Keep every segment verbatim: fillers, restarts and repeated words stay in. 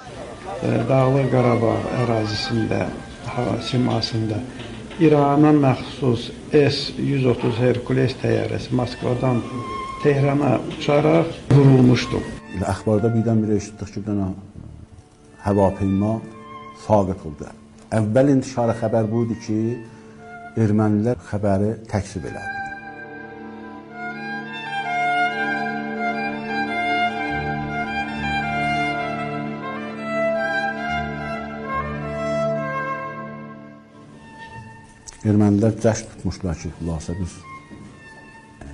Dağlıq Qarabağ ərazisində, simasında İrana məxsus S yüz otuz Herkules təyyarəsi Moskvadan Tehrana uçaraq vurulmuşdu. Əxbarda birdən-birə eşitdik ki, bir dənə həvapeyma saqit oldu. Əvvəl intişarı xəbər bu idi ki, ermənilər xəbəri təksib elədi. Ermənilər cəşn tutmuşlar ki, xülasə biz e,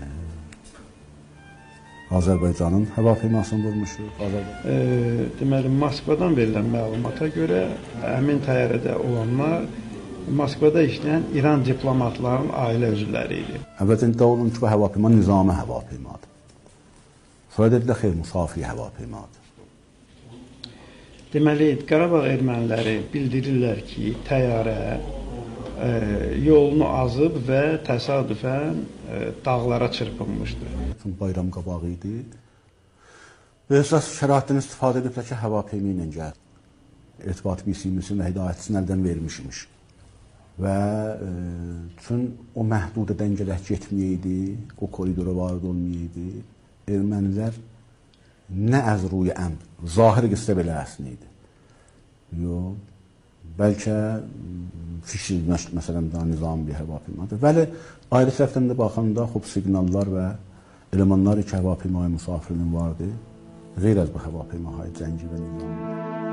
Azərbaycanın həvapeymasını vurmuşuq. E, deməli, Moskvadan verilən məlumata görə həmin təyyarədə olanlar Moskvada işləyən İran diplomatlarının ailə üzvləri idi. Əvvəlcə iddia olundu ki, bu həvapeyma nizami həvapeymadır. Sonra dedilər, xeyr, müsafi həvapeymadır. Deməli, Qarabağ erməniləri bildirirlər ki, təyyarə E, yolunu azıb və təsadüfən e, dağlara çırpınmışdı. Bayram qabağı idi. Və əsas şəraitdən istifadə ediblər ki, həvapeymi ilə gəl. İrtibat bilgisinin və hidayətçisini əldən vermişmiş. Və e, üçün o məhdudə dəngələr getməyəydi, o koridora varid olmayaydı. Ermənilər nə əz ruyə əmr, zahir qıssa belə əslin idi. Yox. Bəlkə fikir məsələn daha nizami bir həvapeymadır. Bəli, ayrı tərəfdən də baxanda xub siqnallar və elemanlar iki həvapeymaya müsafirinin vardı. Qeyr az bu həvapeymaya cəngi və nizami.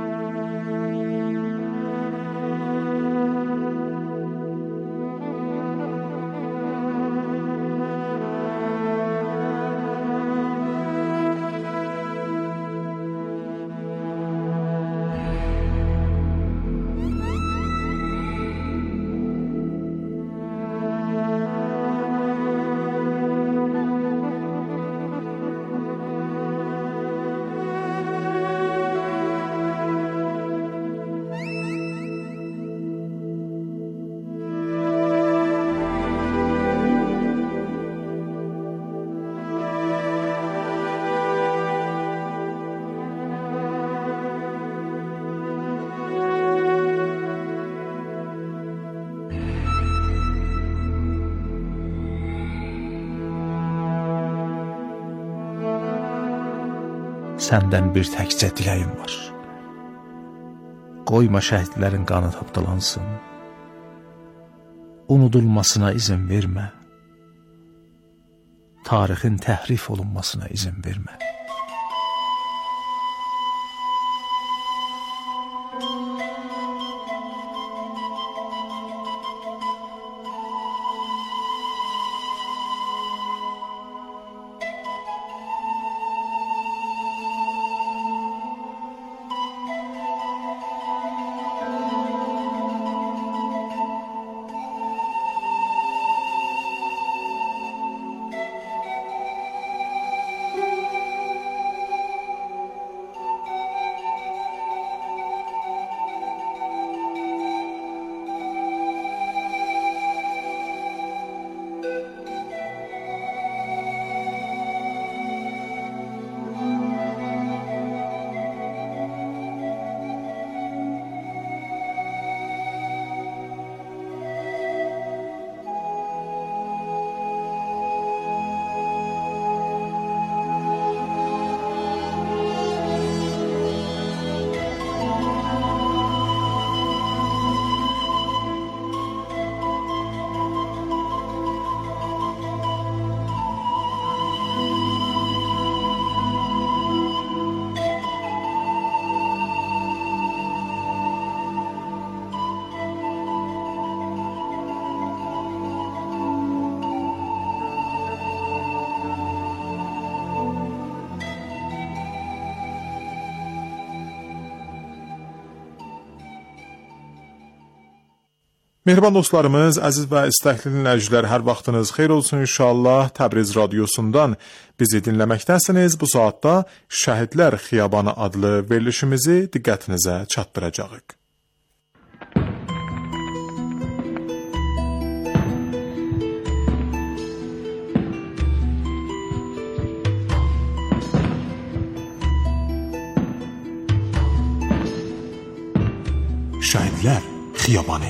Səndən bir təkcə diləyim var. Qoyma şəhidlərin qanı tapdalansın. Unudulmasına izin vermə. Tarixin təhrif olunmasına izin vermə. Mehriban dostlarımız, əziz və istəkli dinləyicilər, hər vaxtınız xeyir olsun inşallah. Təbriz radiosundan bizi dinləməkdəsiniz. Bu saatda Şəhidlər Xiyabanı adlı verilişimizi diqqətinizə çatdıracağıq. Şəhidlər Xiyabanı.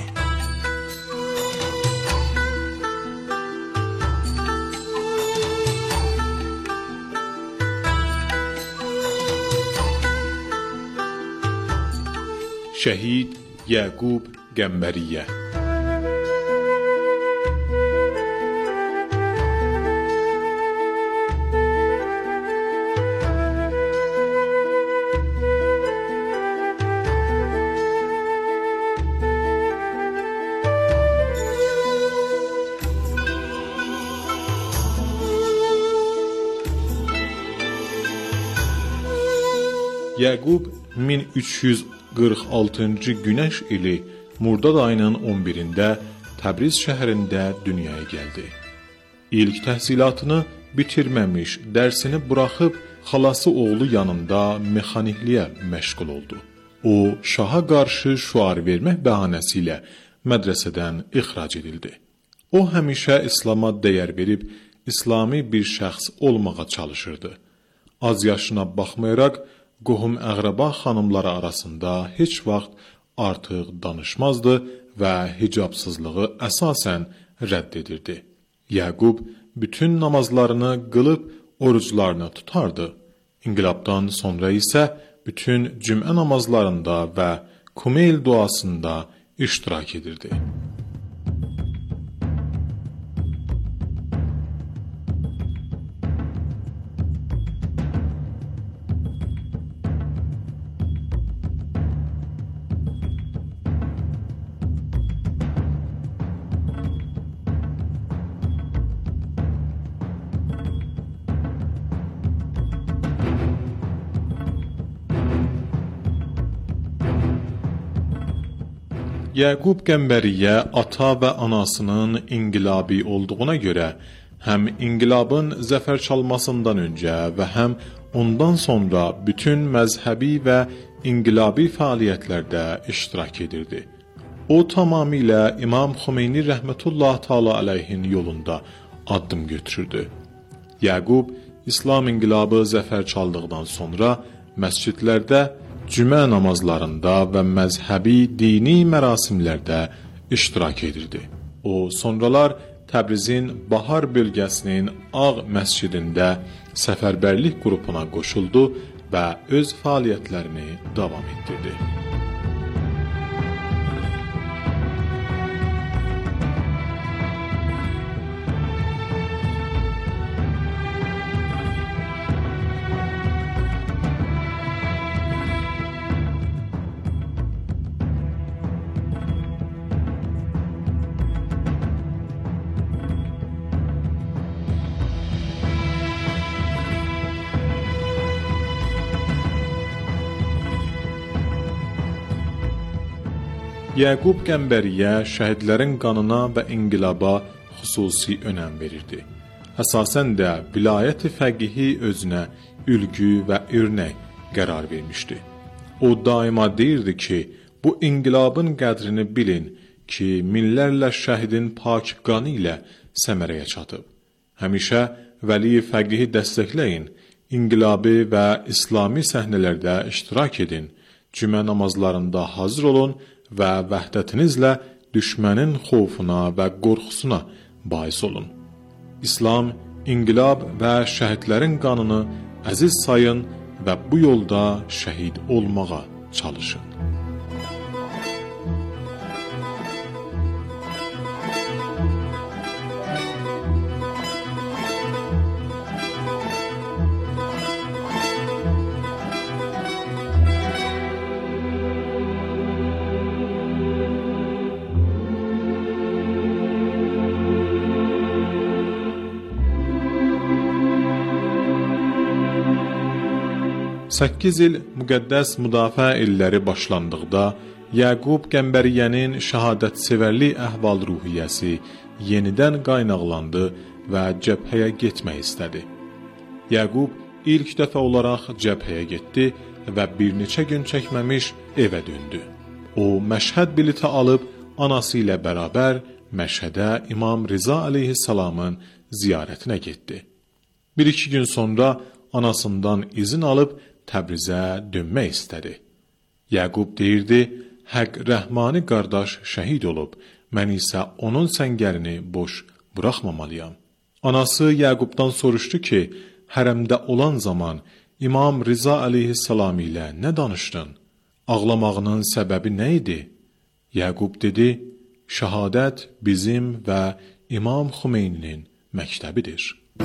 Şəhid Yaqub Qəmbəriyyə. Yaqub min üç yüz qırx altıncı günəş ili Murdad ayının on birində Təbriz şəhərində dünyaya gəldi. İlk təhsilatını bitirməmiş, dərsini buraxıb xalası oğlu yanında mexanikliyə məşğul oldu. O, şaha qarşı şüar vermək bəhanəsi ilə mədrəsədən ixrac edildi. O, həmişə İslama dəyər verib, İslami bir şəxs olmağa çalışırdı. Az yaşına baxmayaraq, qohum-əqrəba xanımları arasında heç vaxt artıq danışmazdı və hicabsızlığı əsasən rədd edirdi. Yaqub bütün namazlarını qılıb oruclarını tutardı. İnqilabdan sonra isə bütün cümə namazlarında və Kumeyl duasında iştirak edirdi. Yaqub Qəmbəriyyə ata və anasının inqilabi olduğuna görə həm inqilabın zəfər çalmasından öncə və həm ondan sonra bütün məzhəbi və inqilabi fəaliyyətlərdə iştirak edirdi. O tamamilə İmam Xomeyni rəhmətullah təala əleyhin yolunda addım götürürdü. Yaqub İslam inqilabı zəfər çaldıqdan sonra məscidlərdə, cümə namazlarında və məzhəbi dini mərasimlərdə iştirak edirdi. O, sonralar Təbrizin Bahar bölgəsinin Ağ məscidində səfərbərlik qrupuna qoşuldu və öz fəaliyyətlərini davam etdirdi. Yaqub Qəmbəriyyə şəhidlərin qanına və inqilaba xüsusi önəm verirdi. Əsasən də vilayət-i fəqihi özünə ülgü və örnək qərar vermişdi. O daima deyirdi ki, bu inqilabın qədrini bilin ki, minlərlə şəhidin pak qanı ilə səmərəyə çatıb. Həmişə vəli fəqihi dəstəkləyin, inqilabi və İslami səhnələrdə iştirak edin, cümə namazlarında hazır olun və vəhdətinizlə düşmənin xofuna və qorxusuna bais olun. İslam, inqilab və şəhidlərin qanını əziz sayın və bu yolda şəhid olmağa çalışın. səkkiz il müqəddəs müdafiə illəri başlandıqda Yaqub Qəmbəriyənin şəhadətsevərlik əhval-ruhiyyəsi yenidən qaynaqlandı və cəbhəyə getmək istədi. Yaqub ilk dəfə olaraq cəbhəyə getdi və bir neçə gün çəkməmiş evə döndü. O, Məşhəd bileti alıb anası ilə bərabər Məşhədə İmam Riza əleyhissalamın ziyarətinə getdi. Bir-iki gün sonra anasından izin alıb Təbrizə dönmək istədi. Yaqub deyirdi, Həq Rəhmani qardaş şəhid olub, mən isə onun səngərini boş buraxmamalıyam. Anası Yaqubdan soruşdu ki, hərəmdə olan zaman İmam Riza əleyhissalam ilə nə danışdın? Ağlamağının səbəbi nə idi? Yaqub dedi, şəhadət bizim və İmam Xumeyninin məktəbidir.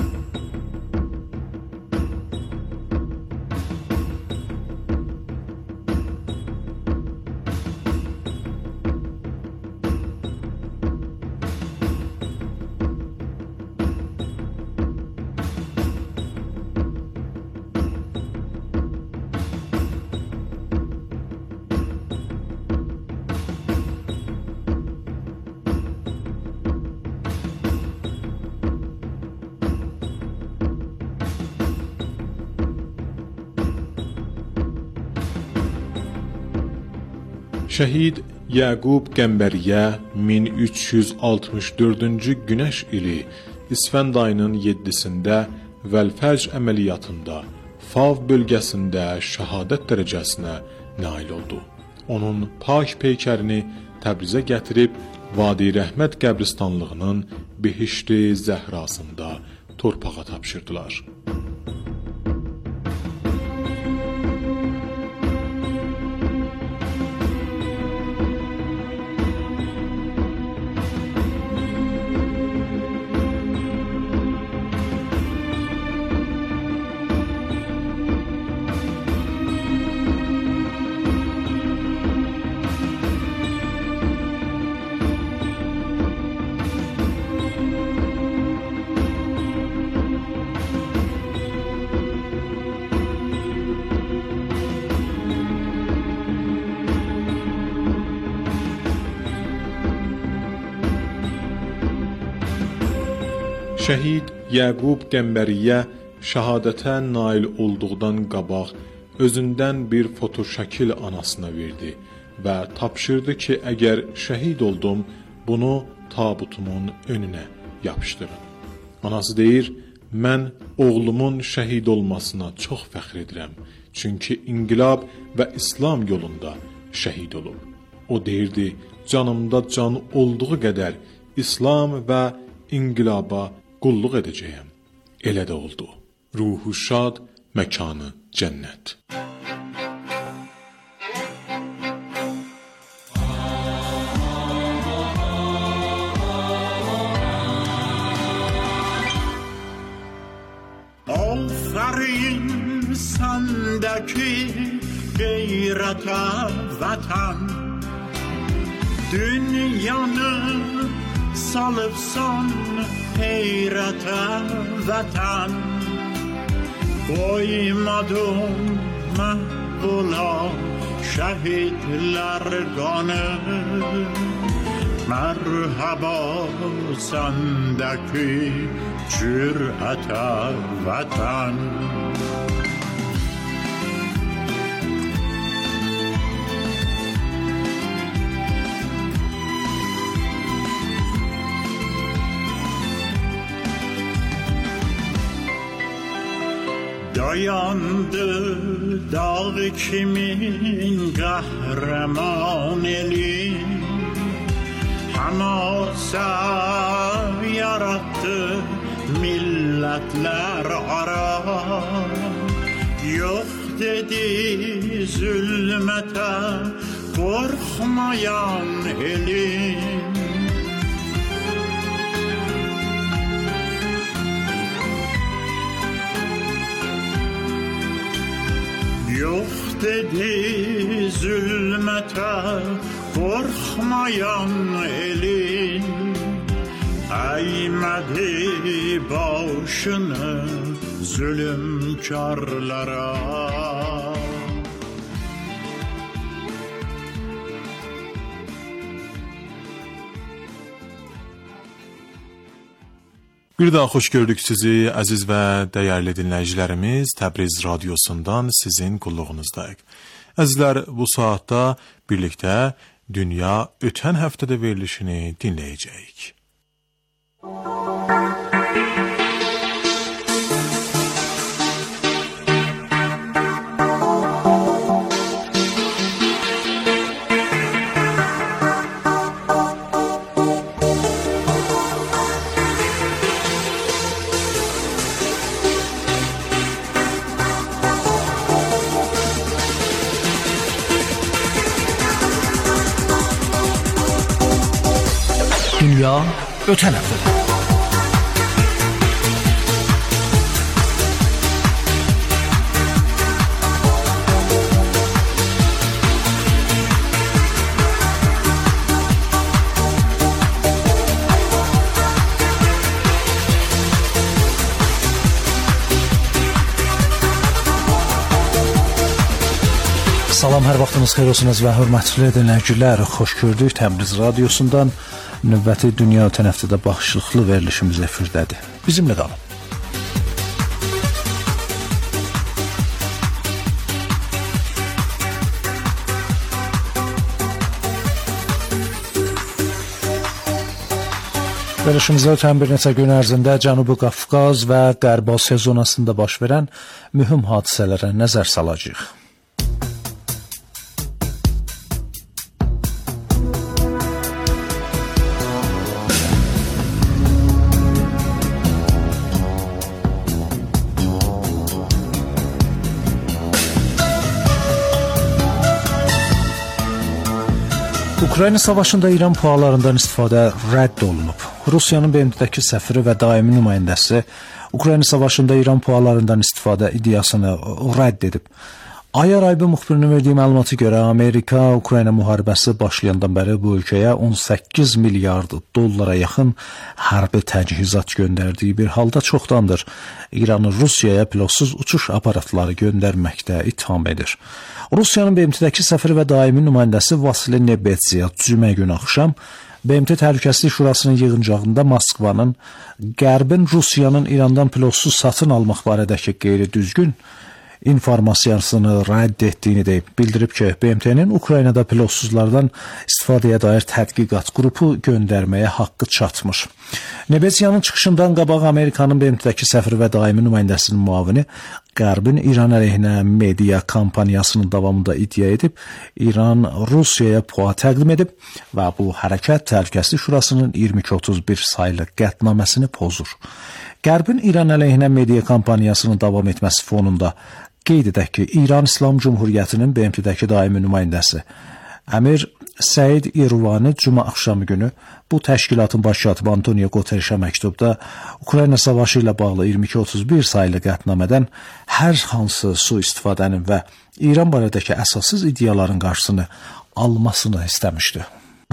Şəhid Yaqub Qəmbəriyə min üç yüz altmış dördüncü günəş ili İsfənd ayının yeddisində Vəlfərc əməliyyatında Fav bölgəsində şəhadət dərəcəsinə nail oldu. Onun pak peykərini Təbrizə gətirib Vadi Rəhmət qəbristanlığının Behişti Zəhrasında torpağa tapşırdılar. Şəhid Yaqub Qəmbəriyə şəhadətə nail olduqdan qabaq özündən bir fotoşəkil anasına verdi və tapşırdı ki, əgər şəhid oldum, bunu tabutumun önünə yapışdırın. Anası deyir, mən oğlumun şəhid olmasına çox fəxr edirəm, çünki inqilab və İslam yolunda şəhid olub. O deyirdi, canımda can olduğu qədər İslam və inqilaba qulluq edəcəyəm. Elə də oldu. Ruhu şad, məkanı cənnət. Aferin səndəki qeyrətə vətən, dünyanı salıbsan heyrətə vətən, qoymadın məhvula şəhidlər qanı, mərhəba səndəki cürətə vətən. Dayandı dağ kimin qəhrəman eli, Həmasa yarattı millətlər ara, yox dedi zülmətə qorxmayan elim. Yox dedi zülmətə qorxmayan elin, əymədi başını zülümkarlara. Bir daha xoş gördük sizi, əziz və dəyərli dinləyicilərimiz. Təbriz radiosundan sizin qulluğunuzdayıq. Əzizlər, bu saatda birlikdə Dünya ötən həftədə verilişini dinləyəcəyik. ötən həftədə. Salam, hər vaxtınız xeyir olsun və hörmətli dinləyicilər. Xoş gördük Təbriz radiosundan növbəti dünya ötən həftədə baxışlıqlı verilişimiz efirdədir. Bizimlə qalın. Verilişimizdə ötən bir neçə gün ərzində Cənubi Qafqaz və Qərb Asiya zonasında baş verən mühüm hadisələrə nəzər salacağıq. Ukrayna savaşında İran pualarından istifadə rədd olunub. Rusiyanın B M T-dəki səfiri və daimi nümayəndəsi Ukrayna savaşında İran pualarından istifadə iddiasını rədd edib. Ayar Aybi müxbirinin verdiyi məlumata görə Amerika Ukrayna müharibəsi başlayandan bəri bu ölkəyə on səkkiz milyard dollara yaxın hərbi təchizat göndərdiyi bir halda çoxdandır İranı Rusiyaya pilotsuz uçuş aparatları göndərməkdə itham edir. Rusiyanın B M T-dəki səfiri və daimi nümayəndəsi Vasili Nebetziya cümə günü axşam B M T Təhlükəsizlik Şurasının yığıncağında Moskvanın Qərbin Rusiyanın İrandan pilotsuz satın almaq barədəki qeyri-düzgün informasiyasını rədd etdiyini deyib. Bildirib ki, B M T-nin Ukraynada pilotsuzlardan istifadəyə dair tədqiqat qrupu göndərməyə haqqı çatmır. Nebetziyanın çıxışından qabaq Amerikanın B M T-dəki səfiri və daimi nümayəndəsinin müavini Qərbin İran əleyhinə media kampaniyasının davamında iddia edib, İran Rusiyaya pua təqdim edib və bu hərəkət Təhlükəsizlik Şurasının iyirmi iki otuz bir saylı qətnaməsini pozur. Qərbin İran əleyhinə media kampaniyasının davam etməsi fonunda qeyd edək ki, İran İslam Cümhuriyyətinin B M T-dəki daimi nümayəndəsi Əmir Səid İrvani cümə axşamı günü bu təşkilatın baş katibi Antonio Guterreşə məktubda Ukrayna savaşı ilə bağlı iyirmi iki otuz bir saylı qətnamədən hər hansı sui-istifadənin və İran barədəki əsassız iddiaların qarşısını almasını istəmişdi.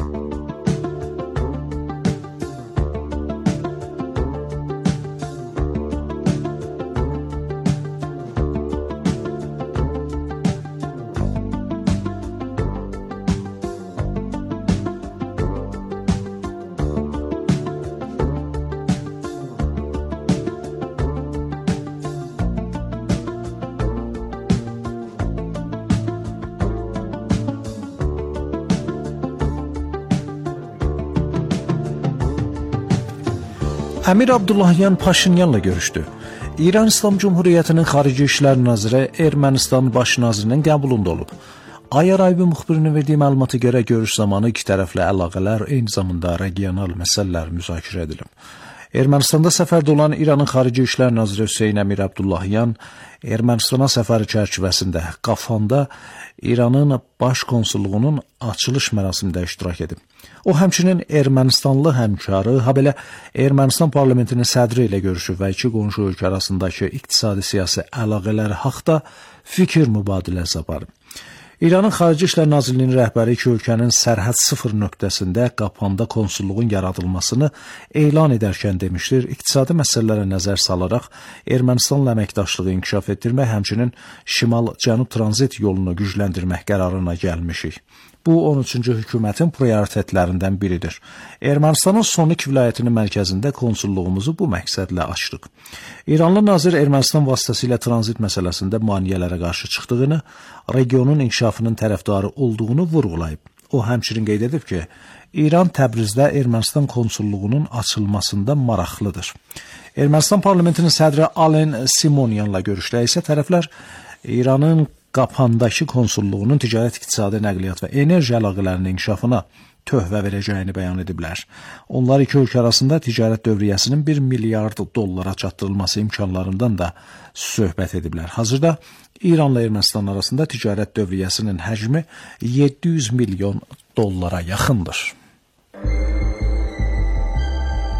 Əmir Abdullahyan Paşinyanla görüşdü. İran İslam Cümhuriyyətinin Xarici İşlər Naziri Ermənistan Baş Nazirinin qəbulunda olub. Ayar Aybi müxbirinin verdiyi məlumata görə görüş zamanı iki tərəfli əlaqələr, eyni zamanda regional məsələlər müzakirə edilib. Ermənistanda səfərdə olan İranın Xarici İşlər Naziri Hüseyn Əmir Abdullahyan Ermənistana səfəri çərçivəsində Qafanda İranın baş konsulluğunun açılış mərasimində iştirak edib. O həmçinin Ermənistanlı həmkarı, habelə Ermənistan parlamentinin sədri ilə görüşüb və iki qonşu ölkə arasındakı iqtisadi siyasi əlaqələri haqda fikir mübadiləsi aparıb. İranın Xarici İşlər Nazirliyinin rəhbəri iki ölkənin sərhəd sıfır nöqtəsində Qafanda konsulluğun yaradılmasını elan edərkən demişdir, iqtisadi məsələlərə nəzər salaraq Ermənistanla əməkdaşlığı inkişaf etdirmək, həmçinin şimal-cənub tranzit yolunu gücləndirmək qərarına gəlmişik. Bu, on üçüncü hökumətin prioritetlərindən biridir. Ermənistanın Sonik vilayətinin mərkəzində konsulluğumuzu bu məqsədlə açdıq. İranlı nazir Ermənistan vasitəsilə tranzit məsələsində maneələrə qarşı çıxdığını, regionun inkişafının tərəfdarı olduğunu vurğulayıb. O, həmçinin qeyd edib ki, İran Təbrizdə Ermənistan konsulluğunun açılmasında maraqlıdır. Ermənistan parlamentinin sədri Alen Simonyanla görüşdə isə tərəflər İranın Qafandakı konsulluğunun ticarət, iqtisadi, nəqliyyat və enerji əlaqələrinin inkişafına töhfə verəcəyini bəyan ediblər. Onlar iki ölkə arasında ticarət dövriyyəsinin bir milyard dollara çatdırılması imkanlarından da söhbət ediblər. Hazırda İranla Ermənistan arasında ticarət dövriyyəsinin həcmi yeddi yüz milyon dollara yaxındır.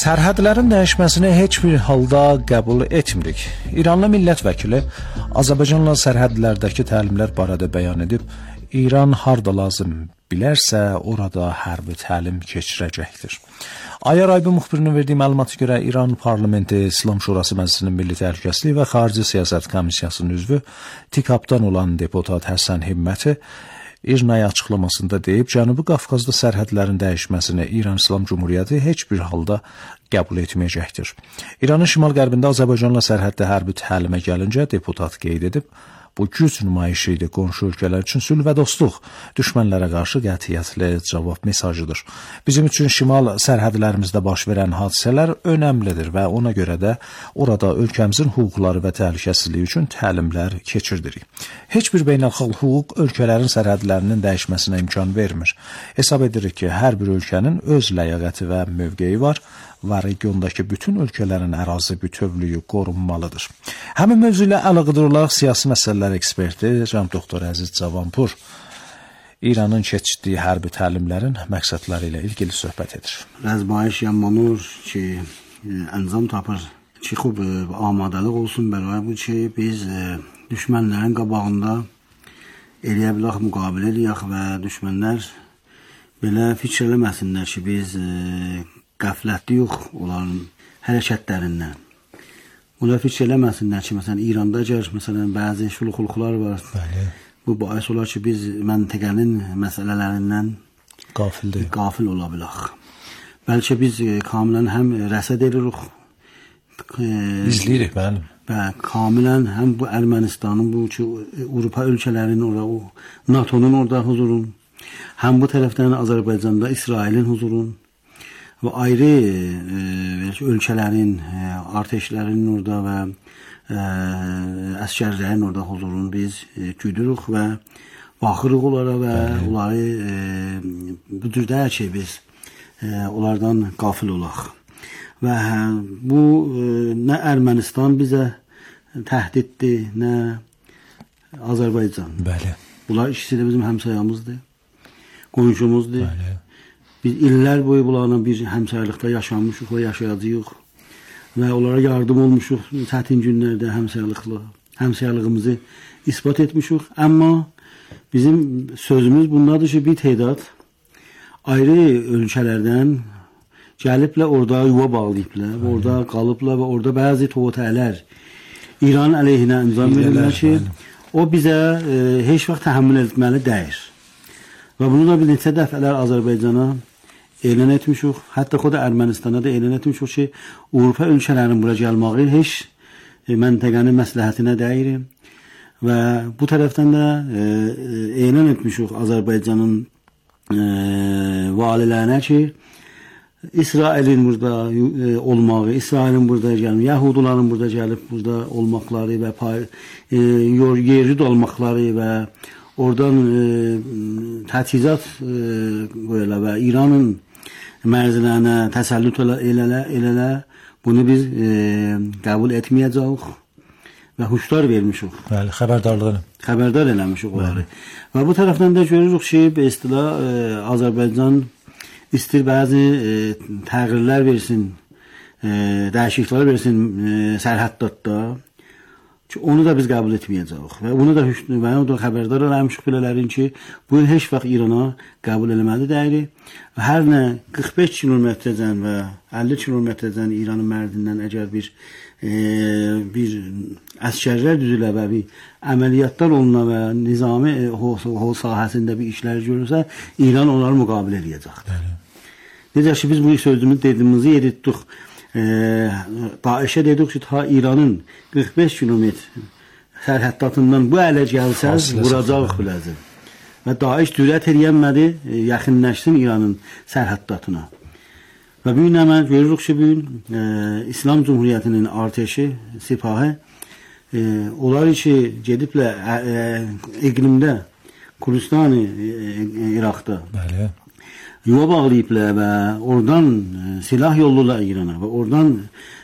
Sərhədlərin dəyişməsini heç bir halda qəbul etmirik. İranlı millət vəkili Azərbaycanla sərhədlərdəki təlimlər barədə bəyan edib, İran harda lazım bilərsə, orada hərbi təlim keçirəcəkdir. Ayar Aybi müxbirinin verdiyi məlumata görə İran Parlamenti İslam Şurası Məclisinin Milli Təhlükəsizlik və Xarici Siyasət Komissiyasının üzvü TİKAP-dan olan deputat Həsən Himməti İRNA-ya açıqlamasında deyib, Cənubi Qafqazda sərhədlərin dəyişməsini İran İslam Cumhuriyyəti heç bir halda qəbul etməyəcəkdir. İranın şimal-qərbində Azərbaycanla sərhəddə hərbi təlimə gəlincə deputat qeyd edib, bu güc nümayişi idi, qonşu ölkələr üçün sülh və dostluq, düşmənlərə qarşı qətiyyətli cavab mesajıdır. Bizim üçün şimal sərhədlərimizdə baş verən hadisələr önəmlidir və ona görə də orada ölkəmizin hüquqları və təhlükəsizliyi üçün təlimlər keçirdirik. Heç bir beynəlxalq hüquq ölkələrin sərhədlərinin dəyişməsinə imkan vermir. Hesab edirik ki, hər bir ölkənin öz ləyaqəti və mövqeyi var və regiondakı bütün ölkələrin ərazi bütövlüyü qorunmalıdır. Həmin mövzu ilə əlaqədar olaraq siyasi məsələlər eksperti cənab doktor Əziz Cavanpur İranın keçirdiyi hərbi təlimlərin məqsədləri ilə ilgili söhbət edir. Rəzbayiş yanmanur ki, əncam tapır ki, xub amadalıq olsun bəray bu ki, biz düşmənlərin qabağında eləyə bilək, müqabilə eləyək və düşmənlər belə fikir eləməsinlər ki, biz qəflətli yox onların hərəkətlərindən. Onlar fikir eləməsinlər ki, məsələn, İranda gəlir, məsələn, bəzi şuluquluqlar var. Bəli. Bu bahis olar ki, biz məntəqənin məsələlərindən qafildir. Qafil ola bilək. Bəlkə biz kamilən həm rəsəd edirik, İzləyirik, bəli. Və kamilən həm bu Ermənistanın, bu ki, Avropa ölkələrinin orada, NATO'nun orada huzurun, həm bu tərəfdən Azərbaycanda İsrailin huzurun, və ayrı e, ölkələrin, e, arteşlərinin orada və e, əskərlərin orada huzurunu biz e, güdürük və baxırıq onlara və Bəli. onları e, bu cürdə ki, biz e, onlardan qafil olaq. Və e, bu e, nə Ermənistan bizə təhdiddir, nə Azərbaycan. Bəli. Bunlar ikisi də bizim həmsayamızdır, qonşumuzdur. Bəli. Biz illər boyu bunlarla bir həmsaylıqda yaşanmışıq və yaşayacağıq və onlara yardım olmuşuq çətin günlərdə həmsaylıqla, həmsaylığımızı isbat etmişik. Amma bizim sözümüz bundadır ki, bir tədad ayrı ölkələrdən gəliblə orada yuva bağlayıblar, orada qalıblar və orada bəzi toğutələr İran əleyhinə imzam verirlər ki, o bizə e, heç vaxt təhəmmül etməli deyir. Və bunu da bir neçə dəfələr Azərbaycana elan etmişik. Hətta xod Ermənistana da elan etmişik ki, Avropa ölkələrinin bura gəlməyi heç e, məntəqənin məsləhətinə deyir. Və bu tərəfdən də e, elan etmişik Azərbaycanın e, valilərinə ki, İsrailin burada e, olmağı, İsrailin burada gəlməyi, Yahudilərin burada gəlib burada olmaqları və pay, e, yerli olmaqları və oradan e, təchizat e, və İranın mərzilərinə təsəllüt elələ, elələ bunu biz e, qəbul etməyəcəyik və huşdar vermişik. Bəli, xəbərdarlığını. Xəbərdar eləmişik onları. Və bu tərəfdən də görürük ki, be istilah e, Azərbaycan istir bəzi e, təğyirlər versin, e, dəyişikliklər versin e, sərhəddə. Onu da biz qəbul etməyəcəyik. Və bunu da və onu da xəbərdar eləmişik belələrin ki, bu heç vaxt İrana qəbul eləməli deyil. Və hər nə qırx beş kilometrdən və əlli kilometrdən İranın mərdindən əgər bir e, bir əskərlər düzülə və bir əməliyyatlar oluna və nizami e, hol sahəsində bir işlər görürsə, İran onları müqabilə edəcəkdir. Necə ki, biz bu sözümüz dediyimizi yedirdik. E, Daişə dedik ki, ta İranın qırx beş kilometr sərhəddatından bu ələ gəlsəz, vuracaq biləcək. Və Daиш cürət eləyənmədi, e, yaxınləşsin İranın sərhəddatına. Və bu gün hemen görürük ki, bu gün e, İslam Cumhuriyyətinin arteşi, sipahı, e, onlar ki, gediblə e, e, iqlimdə, Kurdistan-ı e, İraqda, Bəli. yuva bağlayıblar və oradan e, silah yollurlar İrana və oradan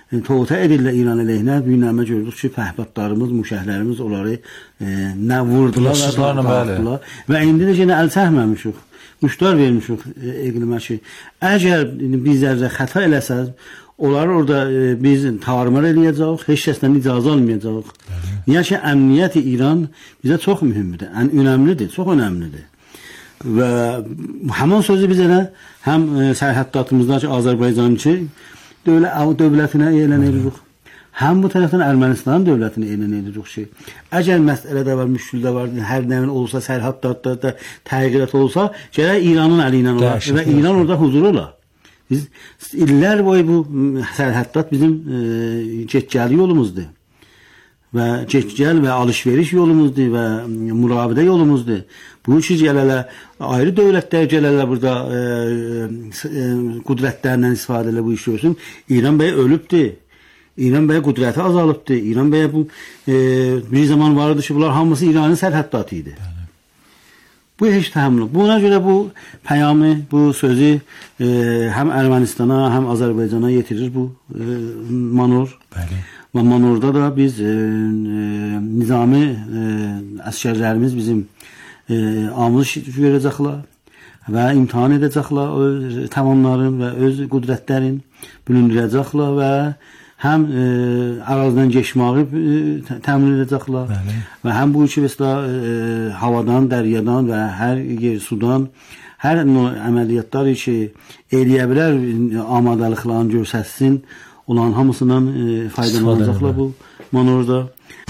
Toğuta edirlər İran əleyhinə. Gündəmə gördük ki, pəhbadlarımız, müşəhlərimiz onları e, nə vurdular, nə dağıtdılar. Və indi də yenə əl çəkməmişik. Müştər vermişik e, iqlimə ki, əgər bizlərdə xəta eləsəz, onları orada e, biz tarımar eləyəcəyik, heç kəsdən icazə almayacağıq. Niyə ki, əmniyyəti İran bizə çox mühümdür, ən önəmlidir, çox önəmlidir. Və həmin sözü biz elə həm e, sərhəddatımızdakı Azərbaycançı dövlət, dövlətinə elan edirik, həm bu tərəfdən Ermənistan dövlətinə elan edirik ki, əgər məsələdə var, müşküldə var, hər nəmin olsa, sərhəddatda təğyirat olsa, gərək İranın əli ilə olar və İran orada huzur olar. Biz illər boyu bu sərhəddat bizim e, getgəli yolumuzdur. Və getgəl və alış-veriş yolumuzdur və mürabidə yolumuzdur. Bu ki, gələlə, ayrı dövlətlər gələlə burada e, e, qudrətlərindən istifadə elə bu iş görsün. İran bəy ölübdür. İran bəy qudrəti azalıbdır. İran bəy bu e, bir zaman vardı ki, bunlar hamısı İranın sərhəddatı idi. Bu heç təhəmmül. Buna görə bu pəyamı, bu sözü e, həm Ermənistana, həm Azərbaycana yetirir bu e, manor. Bəli. Və manorda da biz e, e, nizami e, əskərlərimiz bizim e, amılış verəcəklər və imtihan edəcəklər öz tamamların və öz qudrətlərin bölündürəcəklər və həm e, ərazidən geçməyi e, təmin edəcəklər və həm bu iki vəslə e, havadan, dəryadan və hər yer sudan hər əməliyyatlar ki, eləyə bilər amadəliklərini görsətsin, olan hamısından e, faydalanacaqlar bu manorda.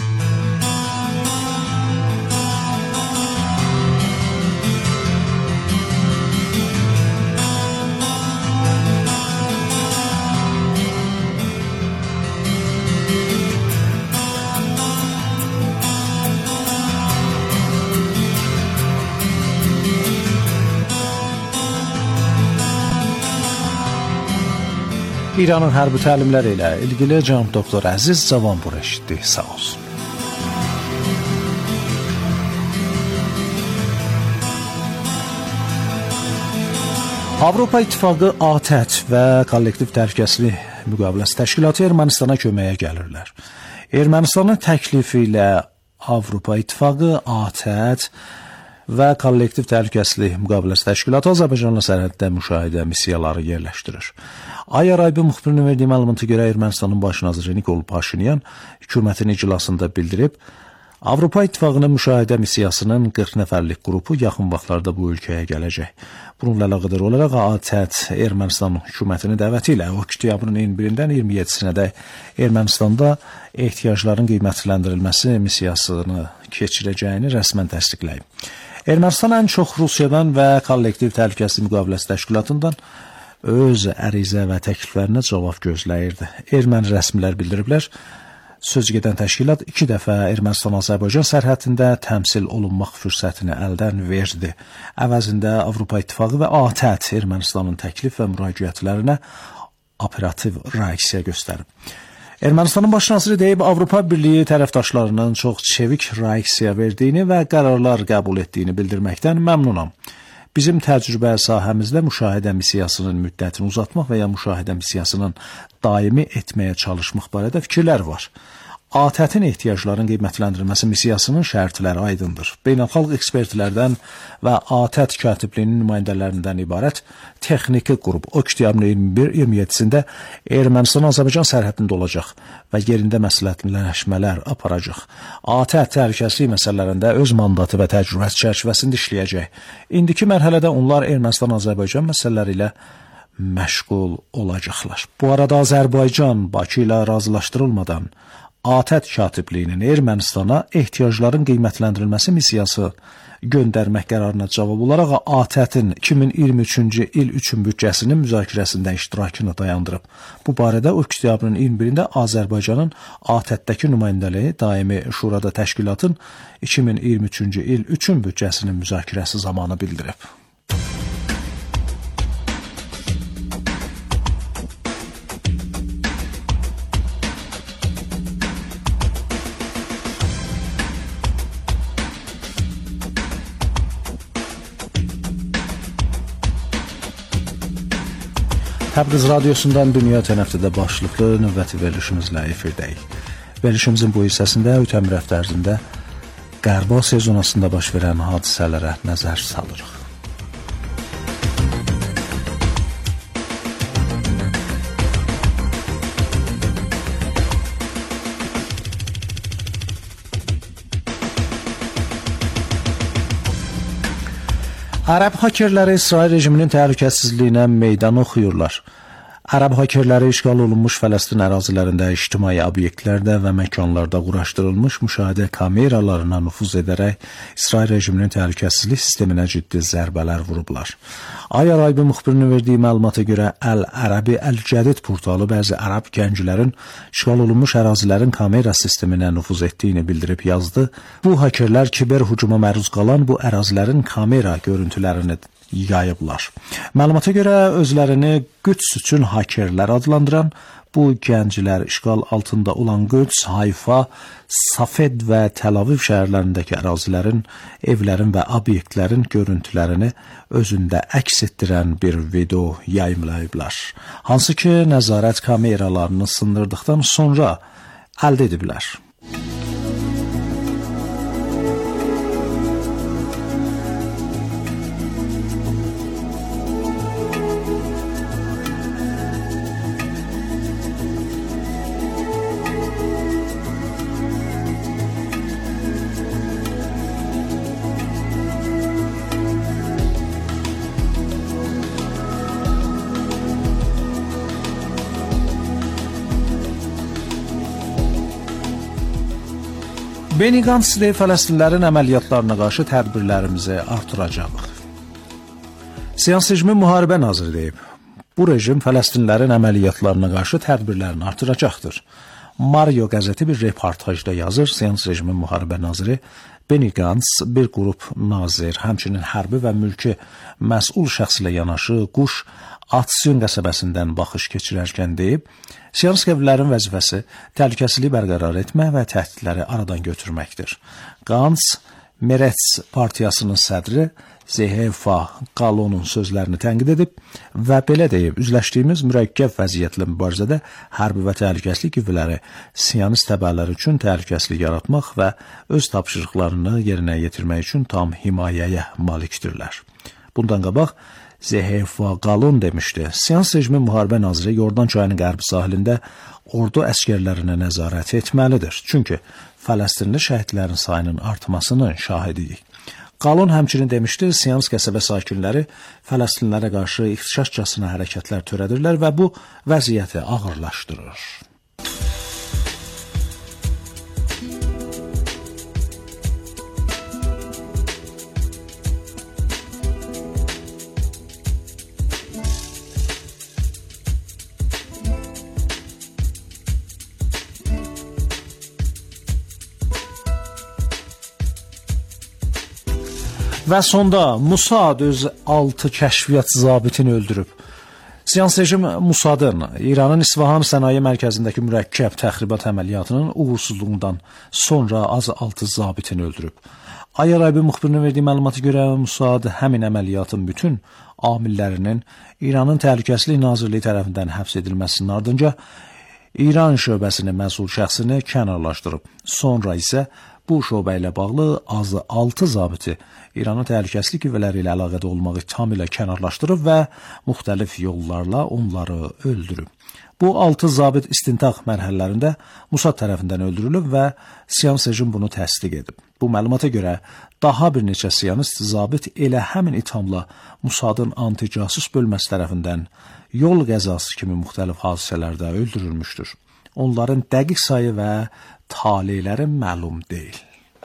İranın hərbi təlimləri ilə ilgili cənab doktor Əziz Cavanpur eşitdi. Sağ olsun. Avropa İttifaqı A T Ə T və Kollektiv Təhlükəsizlik Müqaviləsi Təşkilatı Ermənistana köməyə gəlirlər. Ermənistanın təklifi ilə Avropa İttifaqı, A T Ə T və Kollektiv Təhlükəsizlik Müqaviləsi Təşkilatı Azərbaycanla sərhəddə müşahidə missiyaları yerləşdirir. Ay Araybi müxbirinin verdiyi məlumata görə Ermənistanın baş naziri Nikol Paşinyan hökumətin iclasında bildirib, Avropa İttifaqının müşahidə missiyasının qırx nəfərlik qrupu yaxın vaxtlarda bu ölkəyə gələcək. Bununla əlaqədar olaraq A T Ə T Ermənistan hökumətinin dəvəti ilə oktyabrın iyirmi birindən iyirmi yeddisinədək Ermənistanda ehtiyacların qiymətləndirilməsi missiyasını keçirəcəyini rəsmən təsdiqləyib. Ermənistan ən çox Rusiyadan və Kollektiv Təhlükəsizlik Müqaviləsi Təşkilatından öz ərizə və təkliflərinə cavab gözləyirdi. Erməni rəsmilər bildiriblər, sözügedən təşkilat iki dəfə Ermənistan-Azərbaycan sərhədində təmsil olunmaq fürsətini əldən verdi. Əvəzində Avropa İttifaqı və A T Ə T Ermənistanın təklif və müraciətlərinə operativ reaksiya göstərib. Ermənistanın baş naziri deyib, Avropa Birliyi tərəfdaşlarının çox çevik reaksiya verdiyini və qərarlar qəbul etdiyini bildirməkdən məmnunam. Bizim təcrübə sahəmizdə müşahidə missiyasının müddətini uzatmaq və ya müşahidə missiyasının daimi etməyə çalışmaq barədə fikirlər var. A T Ə T-in ehtiyacların qiymətləndirilməsi missiyasının şərtləri aydındır. Beynəlxalq ekspertlərdən və A T Ə T katibliyinin nümayəndələrindən ibarət texniki qrup oktyabrın iyirmi bir iyirmi yeddisində Ermənistan-Azərbaycan sərhədində olacaq və yerində məsləhətləşmələr aparacaq. A T Ə T təhlükəsizlik məsələlərində öz mandatı və təcrübəsi çərçivəsində işləyəcək. İndiki mərhələdə onlar Ermənistan-Azərbaycan məsələləri ilə məşğul olacaqlar. Bu arada Azərbaycan Bakı ilə razılaşdırılmadan A T Ə T katibliyinin Ermənistana ehtiyacların qiymətləndirilməsi missiyası göndərmək qərarına cavab olaraq A T Ə T-in iki min iyirmi üçüncü il üçün büdcəsinin müzakirəsində iştirakını dayandırıb. Bu barədə oktyabrın iyirmi birində Azərbaycanın A T Ə T-dəki nümayəndəliyi daimi şurada təşkilatın iki min iyirmi üçüncü il üçün büdcəsinin müzakirəsi zamanı bildirib. Təbriz radiosundan Dünya Tənəffüsündə başlıqlı növbəti verilişimizlə efirdəyik. Verilişimizin bu hissəsində ötən bir həftə ərzində Qərb Asiya zonasında baş verən hadisələrə nəzər salırıq. Ərəb hakerləri İsrail rejiminin təhlükəsizliyinə meydan oxuyurlar. Ərəb hakerləri işğal olunmuş Fələstin ərazilərində ictimai obyektlərdə və məkanlarda quraşdırılmış müşahidə kameralarına nüfuz edərək İsrail rejiminin təhlükəsizlik sisteminə ciddi zərbələr vurublar. Ay Araybi müxbirinin verdiyi məlumata görə Əl-Ərəbi Əl-Cədid portalı bəzi ərəb gənclərin işğal olunmuş ərazilərin kamera sisteminə nüfuz etdiyini bildirib yazdı. Bu hakerlər kiber hücuma məruz qalan bu ərazilərin kamera görüntülərini yayıblar. Məlumata görə özlərini Qüds üçün hakerlər adlandıran bu gənclər işğal altında olan Qüds, Hayfa, Safed və Təl-Aviv şəhərlərindəki ərazilərin, evlərin və obyektlərin görüntülərini özündə əks etdirən bir video yayımlayıblar. Hansı ki, nəzarət kameralarını sındırdıqdan sonra əldə ediblər. Beni Gantz deyib Fələstinlərin əməliyyatlarına qarşı tədbirlərimizi artıracaq. Siyasi rejimin müharibə naziri deyib, bu rejim Fələstinlərin əməliyyatlarına qarşı tədbirlərini artıracaqdır. Mario qəzeti bir reportajda yazır, siyasi rejimin müharibə naziri Beni Gantz bir qrup nazir, həmçinin hərbi və mülki məsul şəxslə yanaşı Quş Atsyon qəsəbəsindən baxış keçirərkən deyib, Siyonistlərin vəzifəsi təhlükəsizliyi bərqərar etmək və təhdidləri aradan götürməkdir. Gantz, Merets partiyasının sədri Zehefa Qalonun sözlərini tənqid edib və belə deyib, üzləşdiyimiz mürəkkəb vəziyyətlə mübarizədə hərbi və təhlükəsizlik qüvvələri siyonist təbəələri üçün təhlükəsizlik yaratmaq və öz tapşırıqlarını yerinə yetirmək üçün tam himayəyə malikdirlər. Bundan qabaq Zehefa Qalon demişdi, siyonist rejimin müharibə naziri Yordan çayının qərbi sahilində ordu əskərlərinə nəzarət etməlidir. Çünki Fələstinli şəhidlərin sayının artmasının şahidiyik. Qalon həmçinin demişdi, siyonist qəsəbə sakinləri Fələstinlərə qarşı ixtişaşcasına hərəkətlər törədirlər və bu vəziyyəti ağırlaşdırır. Və sonda Musad öz altı kəşfiyyat zabitini öldürüb. Siyonist rejim Musadın İranın İsfahan sənaye mərkəzindəki mürəkkəb təxribat əməliyyatının uğursuzluğundan sonra az altı zabitini öldürüb. Ay Araybi müxbirinin verdiyi məlumata görə Musad həmin əməliyyatın bütün amillərinin İranın Təhlükəsizlik Nazirliyi tərəfindən həbs edilməsinin ardınca İran şöbəsinin məsul şəxsini kənarlaşdırıb. Sonra isə bu şöbə ilə bağlı azı altı zabiti İranın təhlükəsizlik qüvvələri ilə əlaqədə olmağı tamamilə kənarlaşdırıb və müxtəlif yollarla onları öldürüb. Bu altı zabit istintaq mərhələlərində Musad tərəfindən öldürülüb və siyonist rejim bunu təsdiq edib. Bu məlumata görə daha bir neçə siyonist zabit elə həmin ithamla Musadın anti-casus bölməsi tərəfindən yol qəzası kimi müxtəlif hadisələrdə öldürülmüşdür. Onların dəqiq sayı və taleləri məlum deyil.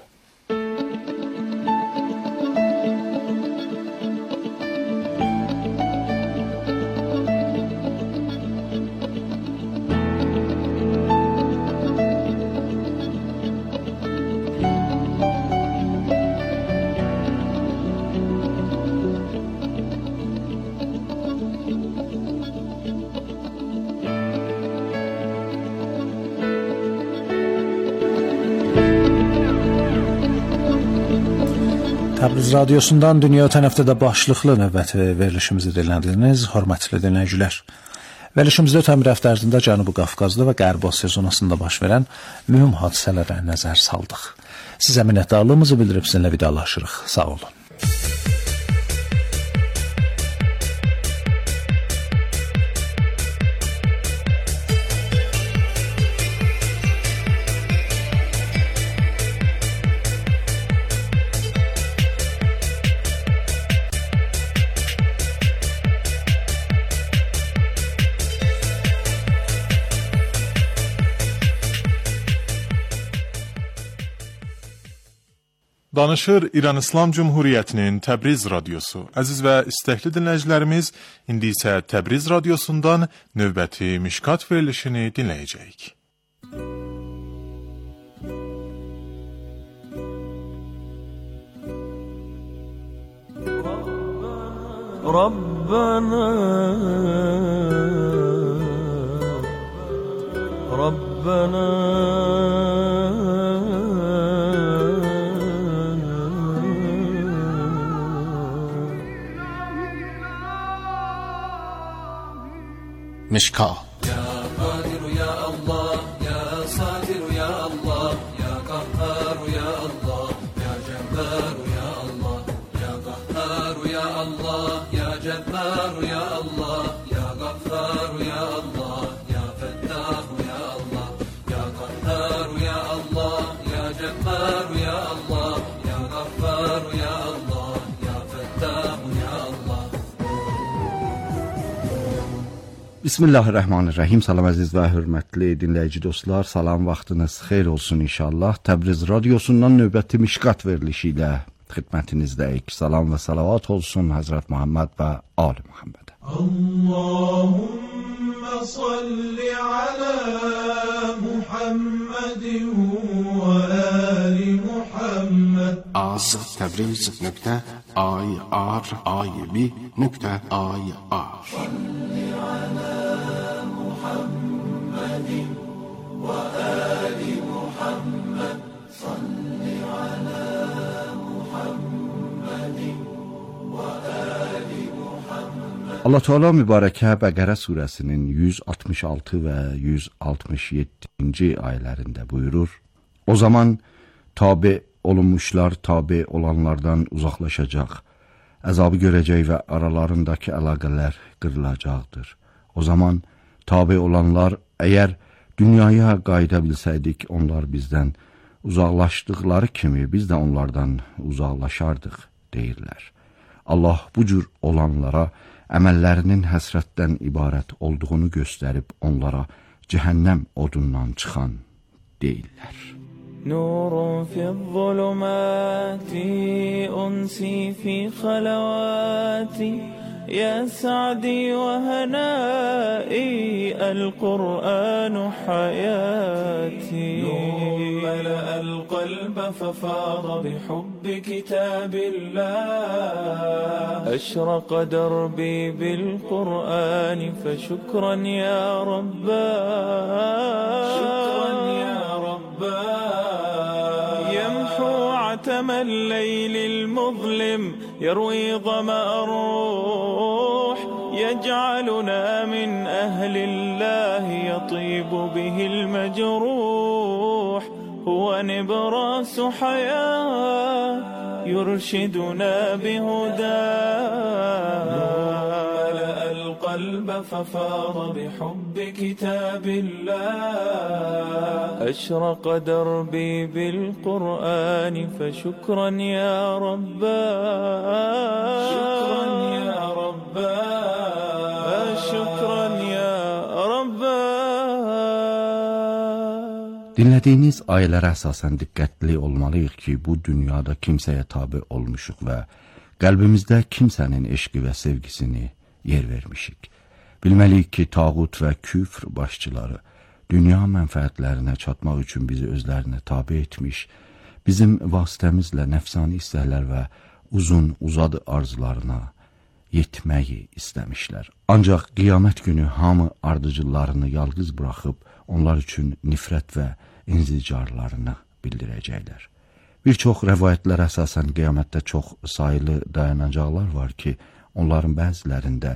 Təbriz radiosundan Dünya Tənəffüsündə başlıqlı növbəti verilişimizi dinlədiniz, hörmətli dinləyicilər. Verilişimizdə ötən bir həftə ərzində Cənubi Qafqazda və Qərbi Asiya zonasında baş verən mühüm hadisələrə nəzər saldıq. Sizə minnətdarlığımızı bildirib sizinlə vidalaşırıq. Sağ olun. Danışır İran İslam Cumhuriyyətinin Təbriz radiosu. Əziz və istəkli dinləyicilərimiz, indi isə Təbriz radiosundan növbəti Mişkat verilişini dinləyəcəyik. Rabbana Rabbana Mişkat. Ya Kadir ya Allah, ya Sadir ya Allah, ya Kahhar ya Allah, ya Cebbar ya Allah, ya Kahhar ya Allah, ya Cebbar ya Allah, ya Gaffar ya Allah, ya Fettah ya Allah, ya Kahhar ya Allah, ya Cebbar ya Allah, ya Gaffar ya Allah, ya Fettah ya Allah. Bismillahirrahmanirrahim. Salam əziz və hörmətli dinləyici dostlar. Salam, vaxtınız xeyir olsun inşallah. Təbriz radiosundan növbəti Mişkat verilişi ilə xidmətinizdəyik. Salam və salavat olsun Həzrət Muhammed və Ali Muhammedə. Allahümme salli ala Muhammedin və ali Muhammed. az təbriz nöqtə ay ar ay bi nöqtə ay ar. Salli ala Muhammedin və ali Muhammed. Salli ala Muhammedin və ali Muhammed. Allah Teala mübarəkə Bəqərə surəsinin yüz altmış altı və yüz altmış yeddinci ayələrində buyurur: O zaman tabe olunmuşlar tabe olanlardan uzaqlaşacaq, əzabı görəcək və aralarındakı əlaqələr qırılacaqdır. O zaman tabe olanlar, əgər dünyaya qayıda bilsəydik, onlar bizdən uzaqlaşdıqları kimi biz də onlardan uzaqlaşardıq, deyirlər. Allah bu cür olanlara əməllərinin həsrətdən ibarət olduğunu göstərib onlara cəhənnəm odundan çıxan deyirlər. نور في الظلمات أنسي في خلواتي يا سعدي وهنائي القرآن حياتي نور ملأ القلب ففاض بحب كتاب الله أشرق دربي بالقرآن فشكرا يا رباه شكرا يا رباه عتم الليل المظلم يروي ظمأ الروح يجعلنا من أهل الله يطيب به المجروح هو نبراس حياة يرشدنا بهداه ملأ القلب ففاض بحب كتاب الله أشرق دربي بالقرآن فشكرا يا رباه شكرا يا رباه شكرا يا رباه. Dinlədiyiniz ayələrə əsasən diqqətli olmalıyıq ki, bu dünyada kimsəyə tabe olmuşuq və qəlbimizdə kimsənin eşqi və sevgisini yer vermişik. Bilməliyik ki, tağut və küfr başçıları dünya mənfəətlərinə çatmaq üçün bizi özlərinə tabe etmiş, bizim vasitəmizlə nəfsani istəklər və uzun uzadı arzularına yetməyi istəmişlər. Ancaq qiyamət günü hamı ardıcıllarını yalqız buraxıb, onlar üçün nifrət və inzicarlarını bildirəcəklər. Bir çox rəvayətlərə əsasən qiyamətdə çox sayılı dayanacaqlar var ki, onların bəzilərində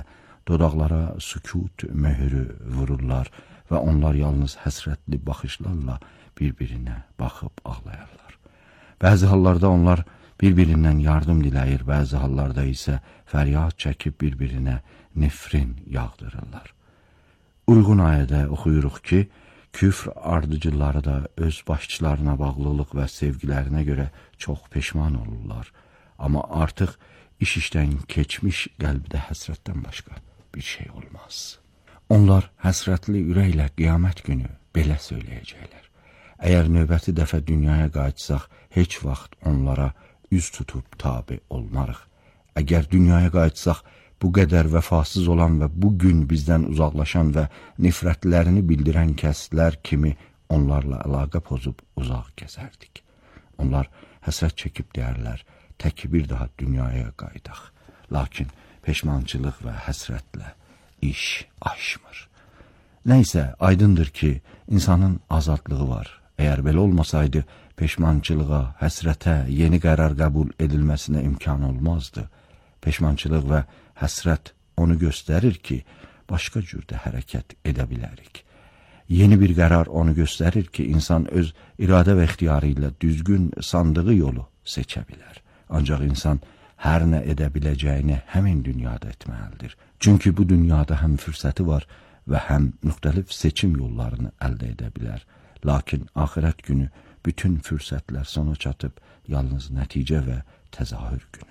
Dodaqlara sükut möhrü vururlar və onlar yalnız həsrətli baxışlarla bir-birinə baxıb ağlayarlar. Bəzi hallarda onlar bir-birindən yardım diləyir, bəzi hallarda isə fəryad çəkib bir-birinə nifrin yağdırırlar. Uyğun ayədə oxuyuruq ki, küfr ardıcılları da öz başçılarına bağlılıq və sevgilərinə görə çox peşman olurlar. Amma artıq iş işdən keçmiş qəlbdə həsrətdən başqa bir şey olmaz. Onlar həsrətli ürəklə qiyamət günü belə söyləyəcəklər. Əgər növbəti dəfə dünyaya qayıtsaq, heç vaxt onlara üz tutub tabi olmarıq. Əgər dünyaya qayıtsaq, bu qədər vəfasız olan və bu gün bizdən uzaqlaşan və nifrətlərini bildirən kəslər kimi onlarla əlaqə pozub uzaq gəzərdik. Onlar həsrət çəkib deyərlər, tək bir daha dünyaya qayıdaq. Lakin peşmançılıq və həsrətlə iş aşmır. Nəysə, aydındır ki, insanın azadlığı var. Əgər belə olmasaydı, peşmançılığa, həsrətə, yeni qərar qəbul edilməsinə imkan olmazdı. Peşmançılıq və həsrət onu göstərir ki, başqa cürdə hərəkət edə bilərik. Yeni bir qərar onu göstərir ki, insan öz iradə və ixtiyarı ilə düzgün sandığı yolu seçə bilər. Ancaq insan hər nə edə biləcəyini həmin dünyada etməlidir. Çünki bu dünyada həm fürsəti var və həm müxtəlif seçim yollarını əldə edə bilər. Lakin axirət günü bütün fürsətlər sona çatıb yalnız nəticə və təzahür günüdür.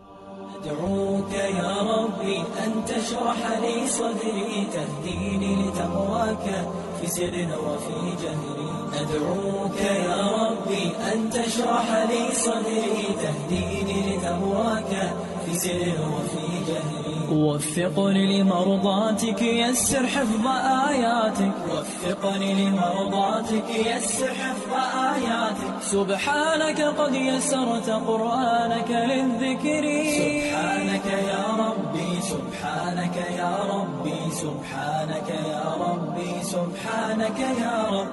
أدعوك يا ربي أن تشرح لي صدري تهديني لتقواك في سر وفي جهري أدعوك يا ربي أن تشرح لي صدري تهديني لتقواك في سر وفي جهري وفقني لمرضاتك يسر حفظ آياتك وفقني لمرضاتك يسر حفظ آياتك سبحانك قد يسرت قرآنك للذكر سبحانك يا ربي سبحانك يا ربي سبحانك يا ربي سبحانك يا رب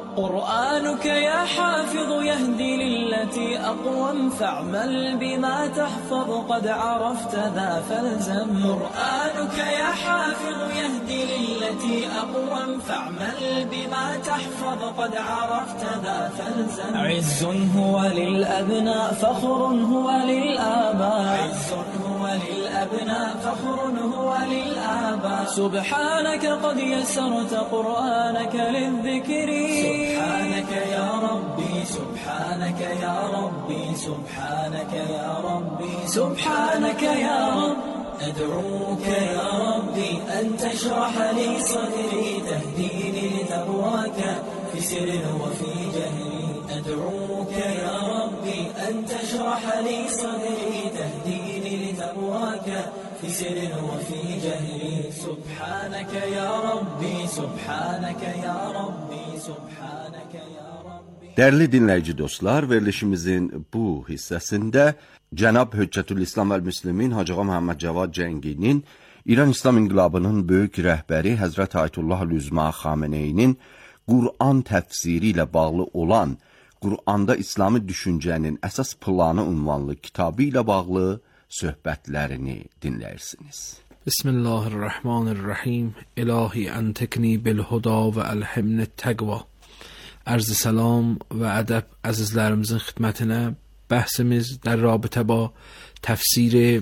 قرآنك يا حافظ يهدي للتي أقوم فاعمل بما تحفظ قد عرفت ذا فالزم قرآنك يا حافظ يهدي للتي أقوم فاعمل بما تحفظ قد عرفت ذا فالزم عز هو للأبناء فخر هو للآباء عز هو للأبناء فخر هو للآباء سبحانك قد يسرت قرآنك للذكر سبحانك يا ربي سبحانك يا ربي سبحانك يا ربي سبحانك يا رب أدعوك يا ربي أن تشرح لي صدري تهديني لتقواك في سر وفي جهري أدعوك يا ربي أن تشرح لي صدري تهديني لتقواك في سر وفي جهري سبحانك يا ربي سبحانك يا ربي سبحانك يا ربي. Dərli dinləyici dostlar, verilişimizin bu hissəsində Cənab Höccətülislam əl-Müslimin Hacı Ağa Məhəmməd Cavad Cənginin İran İslam İnqilabının böyük rəhbəri Həzrət Ayətullah Üzma Xameneyinin Qur'an təfsiri ilə bağlı olan Qur'anda İslami düşüncənin əsas planı ünvanlı kitabı ilə bağlı söhbətlərini dinləyirsiniz. Bismillahirrahmanirrahim. İlahi entekni bil-huda və əlhimni təqva. Ərz-i salam və ədəb əzizlərimizin xidmətinə bəhsimiz در رابطه با تفسیر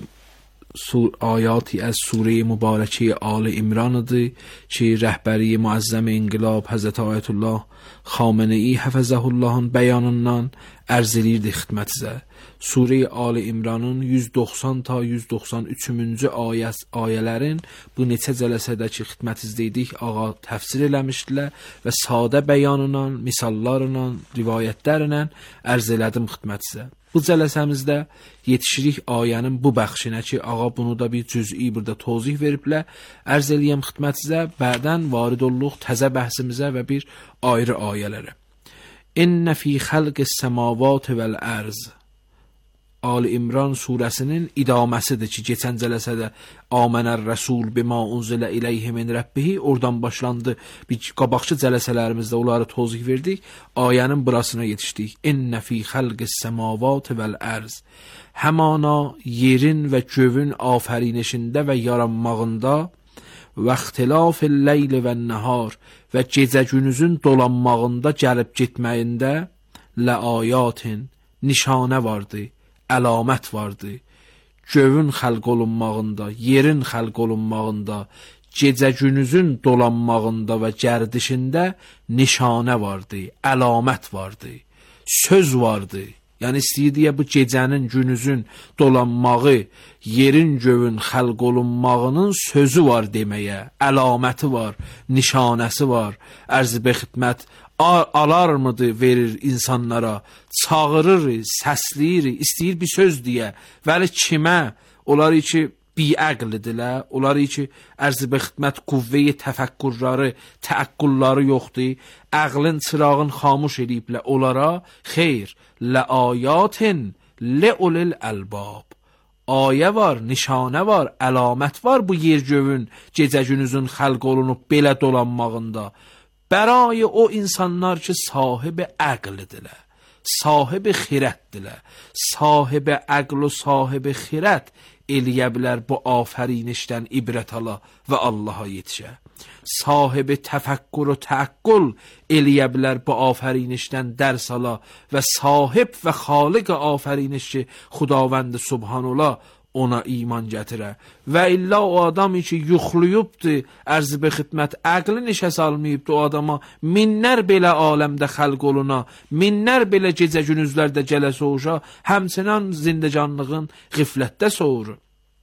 آیاتی از سوره مبارکه آل عمرانdır ki rəhbəri müəzzəm inqilab Həzrət Ayətullah Xamenei Həfəzəhu Allahın bəyanından ərz edirdi xidmətinizə. Sure Ali İmranın yüz doxsan ta yüz doxsan üçüncü ayəs ayələrin bu neçə cələsədəki xidmətinizdəydik ağa təfsir eləmişdilər və sadə bəyanla, misallarla, rivayətlərlə ərz elədim xidmətinizə. Bu cələsəmizdə yetişirik ayənin bu bəxşinə ki, ağa bunu da bir cüz'i burada tozih veriblər. Ərz eləyəm xidmətinizə, bədən varid olluq təzə bəhsimizə və bir ayrı ayələrə. İnnə fi xəlqis səmavat vəl-ərz. Ali İmran surəsinin idaməsidir ki, keçən cələsədə Amənər Rəsul bima unzilə iləyhi min Rəbbihi oradan başlandı. Bir qabaqçı cələsələrimizdə onları tozih verdik. Ayənin burasına yetişdik. İnnə fi xəlqis səmavat vəl-ərz. Həmana yerin və gövün afərinişində və yaranmağında və ixtilaf el-leyl və nəhar və gecə-gündüzün dolanmağında, gəlib getməyində ləayatin nişanə vardı, əlamət vardı. Gövün xəlq olunmağında, yerin xəlq olunmağında, gecə-gündüzün dolanmağında və gərdişində nişanə vardı, əlamət vardı, söz vardı. Yəni istəyirdiyə bu gecənin, günüzün dolanmağı, yerin, gövün xəlq olunmağının sözü var deməyə, əlaməti var, nişanəsi var. Ərz-i xidmət alarmıdır, verir insanlara, çağırır, səsləyir, istəyir bir söz deyə. Vəli kimə? Onlar ki biəqlidirlər, onlar ki ərz-i xidmət qüvvəyi təfəkkürləri, təəqqülləri yoxdur, əqlin, çırağın xamuş ediblər onlara. Xeyr, ləayatin leulil əlbab. Ayə var, nişanə var, əlamət var bu yer gövün, gecə-gündüzün xəlq olunub belə dolanmağında. Bərayı o insanlar ki sahibi əqlidirlər, sahibi xirətdirlər, sahibi əql و sahibi xirət eləyə bilər bu afərinişdən ibrət ala və Allaha yetişə. Sahibi təfəkkür و təəqqül eləyə bilər bu afərinişdən dərs ala və sahib və xaliq afəriniş ki Xudavənd Subhanallah ona iman gətirə. Və illa o adamı ki yuxluyubdur, ərz-i xidmət əqli nişə salmayıbdır o adama, minlər belə aləmdə xəlq oluna, minlər belə gecə-gündüzlərdə gələ soğuşa, həmçinin zindəcanlığın qiflətdə soğur.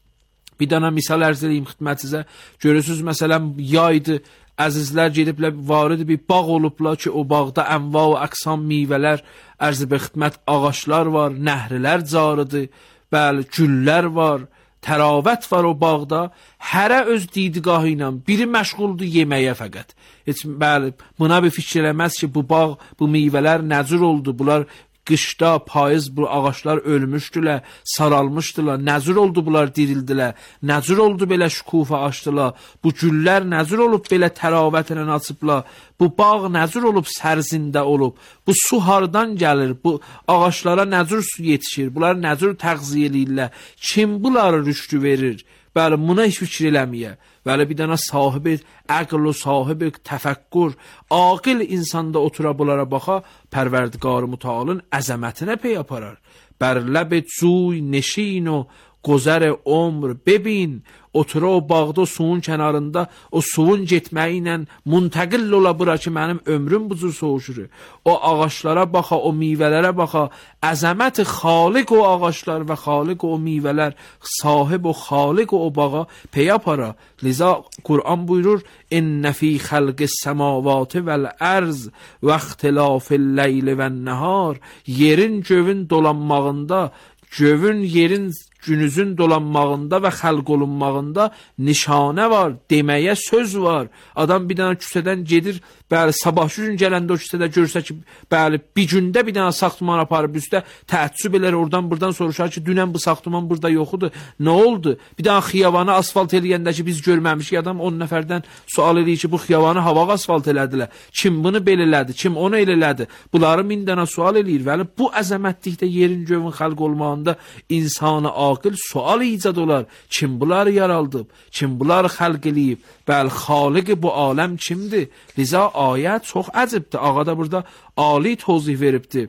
Bir dana misal ərz edeyim xidmət sizə. Görürsünüz, məsələn, yaydı, əzizlər gediblər, varid bir bağ olublar ki, o bağda ənva və əqsam meyvələr, ərz-i xidmət ağaçlar var, nəhrilər carıdır, bəli, güllər var, təravət var o bağda. Hərə öz didgahı ilə, biri məşğuldur yeməyə fəqət. Heç, bəli, buna bir fikir eləməz ki, bu bağ, bu meyvələr nəcür oldu, bunlar qışda, payız bu ağaçlar ölmüşdülər, saralmışdılar, nəcür oldu bunlar dirildilər, nəcür oldu belə şükufa açdılar, bu güllər nəcür olub belə təravətlə açıblar, bu bağ nəcür olub sərzində olub, bu su hardan gəlir, bu ağaçlara nəcür su yetişir, bunlar nəcür təğziyə eləyirlər, kim bunları rüştü verir? Bəli, buna heç fikir eləməyə. Bəli, bir dənə sahibi əql و sahibi təfəkkür, aqil insanda otura bunlara baxa, Pərverdigar Mütəalın əzəmətinə pey aparar. Bər ləb cuy neşin و گذر عمر ببین otura o bağda o suyun kənarında o suyun getməyi ilə müntəqil ola bura ki mənim ömrüm bu cür soğuşur. O ağaçlara baxa, o meyvələrə baxa, əzəmət xaliq o ağaçlar və xaliq o meyvələr, sahib o xaliq o bağa pey apara. Liza Kur'an buyurur: "İnne fi xalqis semavati vel arz ve ihtilafil leyli ven nahar." Yerin gövün dolanmağında, gövün yerin günüzün dolanmağında və xəlq olunmağında nişanə var, deməyə söz var. Adam bir dənə küçədən gedir, bəli, sabahçı gün gələndə o küçədə görsə ki, bəli, bir gündə bir dənə saxtuman aparıb üstə, təəccüb elər, oradan buradan soruşar ki, dünən bu saxtuman burada yoxudur, nə oldu? Bir dənə xiyavanı asfalt eləyəndə ki, biz görməmişik, adam on nəfərdən sual eləyir ki, bu xiyavanı hava asfalt elədilər, kim bunu belə elədi, kim onu elə elədi? Bunları min dənə sual eləyir. Bəli, bu əzəmətlikdə yerin gövün xəlq olmağında insana aqil sual icad olar. Kim bunları yaraldıb? Kim bunları xəlq eləyib? Bəl, xaliq bu aləm kimdir? Liza ayət çox əcibdir. Ağa da burada ali tozih veribdir.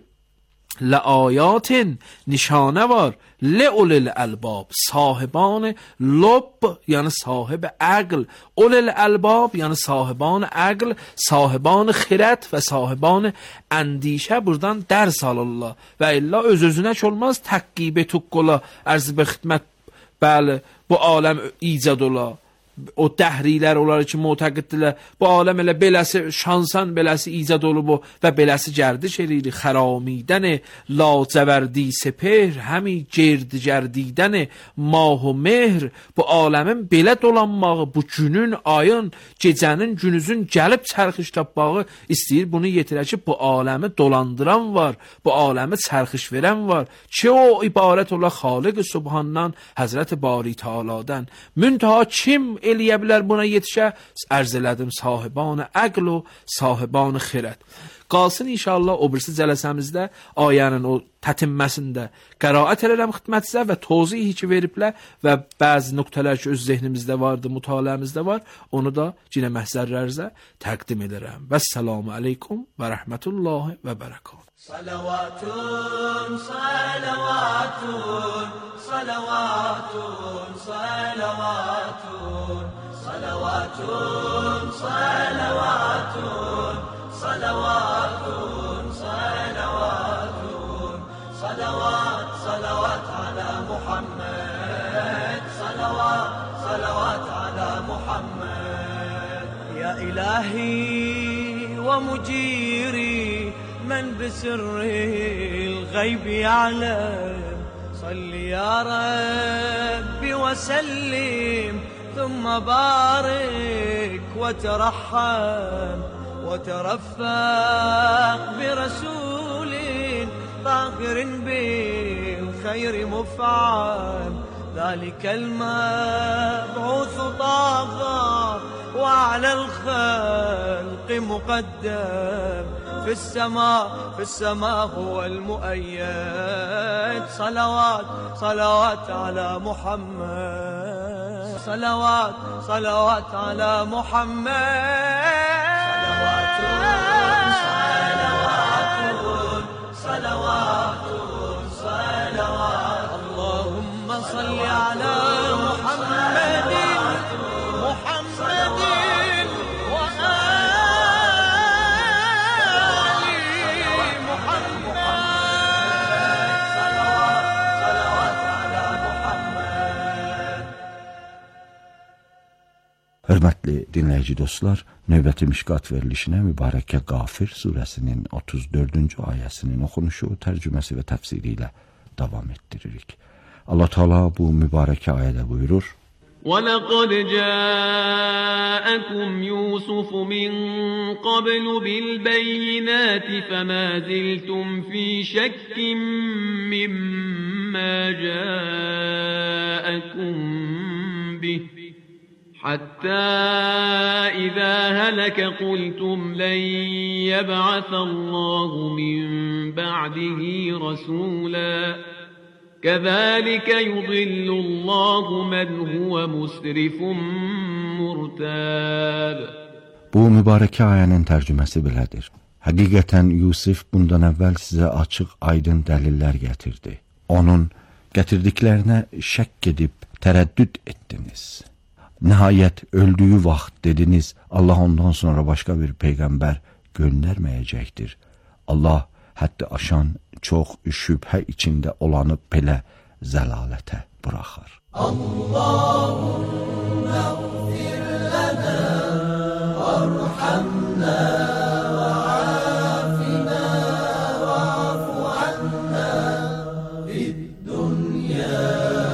Ləayatin nişanə var. Leulil əlbab, sahiban lob, yəni sahib əql. Ulil əlbab, yəni sahiban əql, sahiban xirət və sahiban əndişə buradan dərs alırlar. Və illa öz-özünə olmaz təqqibə tuqqola, ərz-i xidmət, bəli, bu aləm icad ola. O dəhrilər, onları ki, mütəqiddirlər, bu aləm elə beləsi, şansan beləsi icad olub o və beləsi gərdiş eləyir. Xəramidən lacəvərdi sepər, həmi gerdi gərdidən mah و mehr. Bu aləmin belə dolanmağı, bu günün, ayın, gecənin, günüzün gəlib çərxiş tapmağı istəyir bunu yetirə ki, bu aləmi dolandıran var, bu aləmi çərxiş verən var ki, o ibarət ola Xaliq Subhandan, Həzrət Bari Teala'dan. Müntaha kim eləyə bilər buna yetişə? Ərz elədim sahiban əql و sahiban xirət. Qalsın inşallah o birisi cələsəmizdə ayənin o tətinməsində qəraət elərəm xidmətinizə və tozih ki veriblər və bəzi nöqtələr ki öz zehnimizdə vardı, mütaliəmizdə var, onu da cinə məhzərlərinizə təqdim edərəm. Vəssalamu aleykum və rəhmətullahi və bərəkatuhu. Salavatun, salavatun, salavatun, salavatun, salavatun, salavatun, salavatun, salavatun, salavat, salavat ala Muhammed, salavat, salavat ala Muhammed. Ya ilahi wa mujiri من بسر الغيب يعلم صل يا ربي وسلم ثم بارك وترحم وترفق برسول طاهر بالخير مفعم ذلك المبعوث طاغى وعلى الخلق مقدم في السماء في السماء هو المؤيد صلوات صلوات على محمد صلوات صلوات على محمد صلوات صلوات صلوات صلوات اللهم صل على محمد محمد Hörmətli dinləyici dostlar, növbəti Mişqat verilişinə Mübarəkə Qafir surəsinin otuz dördüncü ayəsinin oxunuşu, tərcüməsi və təfsiri ilə davam etdiririk. Allah Teala bu mübarəkə ayədə buyurur: وَلَقَدْ جَاءَكُمْ يُوسُفُ مِنْ قَبْلُ بِالْبَيِّنَاتِ فَمَا زِلْتُمْ فِي شَكٍّ مِّمَّا جَاءَكُمْ بِهِ حتى إذا هلك قلتم لن يبعث الله من بعده رسولا كذلك يضل الله من هو مسرف مرتاب. Bu mübarəkə ayənin tərcüməsi belədir. Həqiqətən Yusuf bundan əvvəl sizə açıq, aydın dəlillər gətirdi. Onun gətirdiklərinə şəkk edib tərəddüd etdiniz. Nəhayət öldüyü vaxt dediniz, Allah ondan sonra başqa bir peyğəmbər göndərməyəcəkdir. Allah həddi aşan, çox şübhə içində olanı belə zəlalətə buraxar. Allahümme gfir lana varhamna وعافنا واعف عنا في الدنيا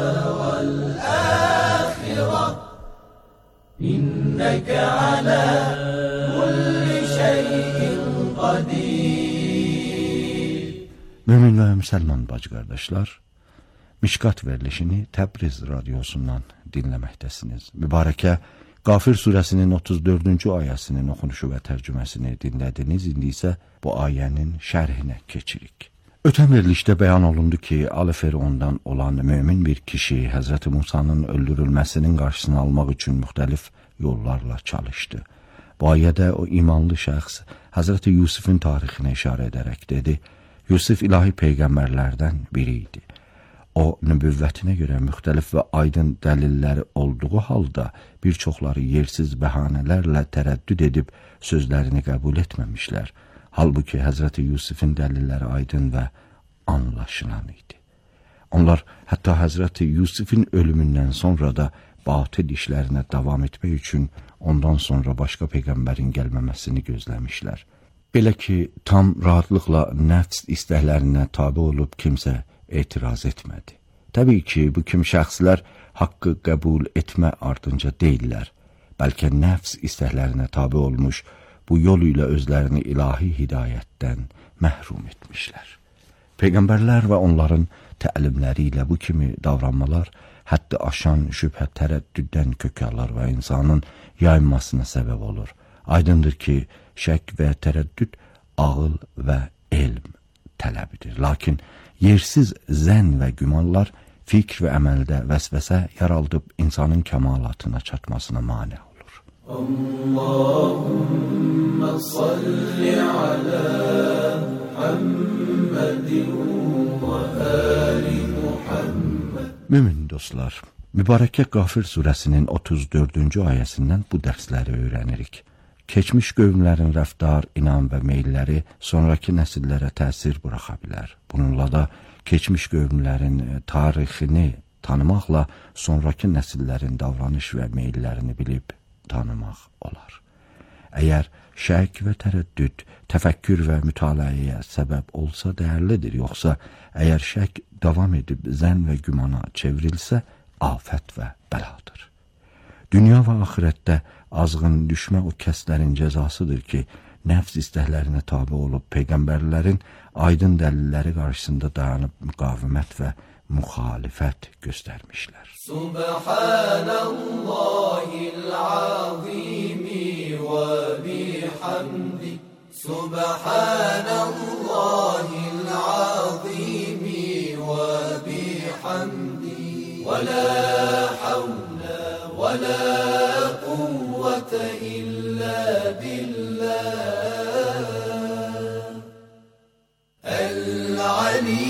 والآخرة إنك على كل شيء قدير. Mömin və müsəlman bacı qardaşlar, Mişqat verilişini Təbriz radiosundan dinləməkdəsiniz. Mübarəkə Qafir surəsinin otuz dördüncü ayəsinin oxunuşu və tərcüməsini dinlədiniz. İndi isə bu ayənin şərhinə keçirik. Ötən verilişdə bəyan olundu ki, Ali Firondan olan mömin bir kişi Həzrəti Musanın öldürülməsinin qarşısını almaq üçün müxtəlif yollarla çalışdı. Bu ayədə o imanlı şəxs Həzrəti Yusufun tarixinə işarə edərək dedi: Yusuf ilahi peyğəmbərlərdən biri idi. O, nübüvvətinə görə müxtəlif və aydın dəlilləri olduğu halda bir çoxları yersiz bəhanələrlə tərəddüd edib sözlərini qəbul etməmişlər. Halbuki Həzrəti Yusufun dəlilləri aydın və anlaşılan idi. Onlar hətta Həzrəti Yusufun ölümündən sonra da batıl işlərinə davam etmək üçün ondan sonra başqa peyğəmbərin gəlməməsini gözləmişlər. Belə ki, tam rahatlıqla nəfs istəklərinə tabe olub kimsə etiraz etmədi. Təbii ki, bu kimi şəxslər haqqı qəbul etmə ardınca deyirlər, bəlkə nəfs istəklərinə tabe olmuş, bu yol ilə özlərini ilahi hidayətdən məhrum etmişlər. Peyğəmbərlər və onların təlimləri ilə bu kimi davranmalar həddi aşan şübhə tərəddüddən kök alır və insanın yayılmasına səbəb olur. Aydındır ki, şək və tərəddüd ağıl və elm tələbidir. Lakin yersiz zənn və gümanlar fikr və əməldə vəsvəsə yaraldıb insanın kəmalatına çatmasına mane olur. Allahümme salli ala Muhammedin və ali Muhammed. Mümin dostlar, Mübarəkə Qafir surəsinin otuz dördüncü ayəsindən bu dərsləri öyrənirik. Keçmiş qövmlərin rəftar, inam və meylləri sonraki nəsillərə təsir buraxa bilər. Bununla da keçmiş qövmlərin tarixini tanımaqla sonraki nəsillərin davranış və meyllərini bilib tanımaq olar. Əgər şək və tərəddüd, təfəkkür və mütaliəyə səbəb olsa dəyərlidir, yoxsa əgər şək davam edib zənn və gümana çevrilsə, afət və bəladır. Dünya və axirətdə azğın düşmə o kəslərin cəzasıdır ki, nəfs istəklərinə tabi olub peyğəmbərlərin aydın dəlilləri qarşısında dayanıb müqavimət və müxalifət göstərmişlər. Subhanallahil azimi və bihamdi. Subhanallahil azimi və bihamdi. Və la havle və la quvvete illa billah. El-Ali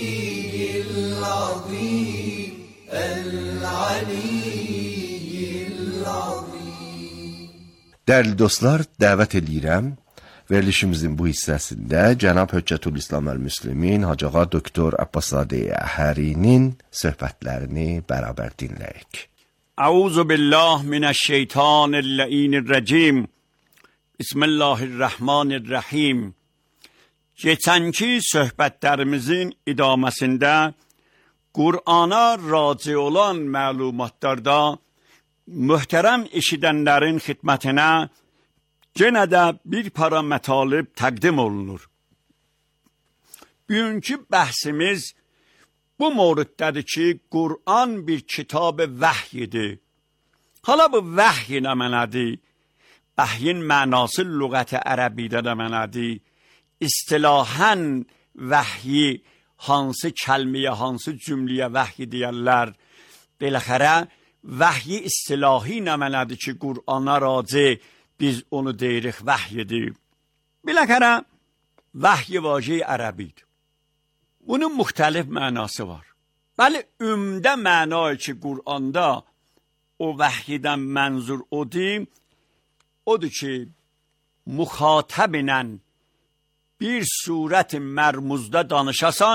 Dəyərli dostlar, dəvət edirəm. Verilişimizin bu hissəsində Cənab Höccətülislam əl-Müslimin Hacı Ağa Doktor Abbaszadə Əhərinin söhbətlərini bərabər dinləyək. Əuzu billah minəşşeytanir-rəcim. Bismillahirrahmanirrahim. Keçənki söhbətlərimizin idaməsində Qur'ana raci olan məlumatlarda möhtərəm eşidənlərin xidmətinə yenə də bir para mətalib təqdim olunur. Bugünkü bəhsimiz bu mövzuddədir ki, Qur'an bir kitab-ı vəhyidir. Hala bu vəhy nə mənadır? Vəhyin mənası lüğət-i ərəbidə də mənadır. İstilahən vəhyi hansı kəlməyə, hansı cümləyə vəhy deyərlər. Beləxərə, vəhyi istilahi nə mənadır ki, Qur'ana raci biz onu deyirik vəhyidir. Beləxərə, vəhyi vacə-i ərəbidir. Bunun müxtəlif mənası var. Bəli, ümdə mənayı ki, Qur'anda o vəhyidən mənzur odur, odur ki, müxatəbinə bir surət mərmuzda danışasan,